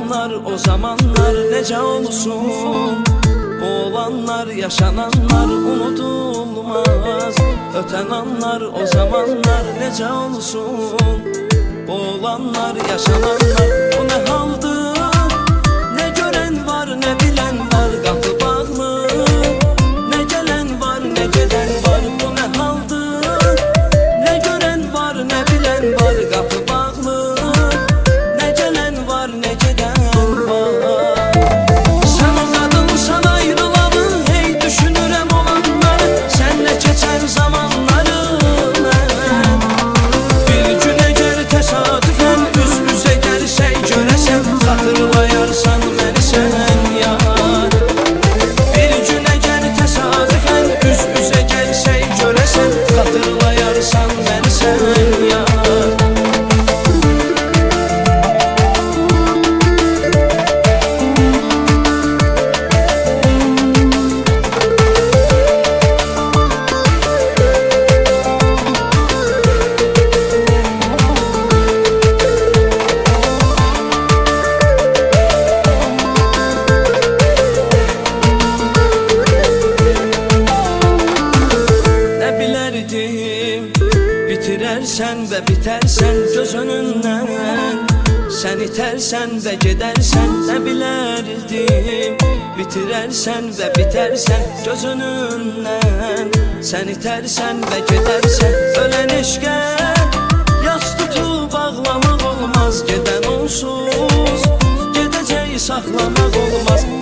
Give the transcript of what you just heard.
zamanlar, o zamanlar necə olsun? Bu olanlar, yaşananlar unutulmaz. Öten anlar, o zamanlar necə olsun? Bu olanlar, yaşananlar, bu ne haldır? Ne gören var, ne bilen var, qapı bağlı. Ne gelen var, ne geden var, bu ne haldır? Ne gören var, ne bilen var, qapı bağlı. Ne gelen var, ne geden var. Sen o qadınsan ayrılalı, hey düşünürəm olanları, senle keçen zamanları mən. Bir gün əgər təsadüfən üz-üzə gəlsək görəsən, xatırlayarsan məni sən yar. Bir gün əgər təsadüfən üz-üzə gəlsək görəsən, xatırlayarsan məni sən yar. Bitirərsən və bitərsən göz önündən, sən itərsən və gedərsən, nə bilərdim. Bitirərsən və bitərsən göz önündən, sən itərsən və gedərsən. Ölən eşqə yas tutub bağlamaq olmaz, gedən onsuz gedəcəyi saxlamaq olmaz.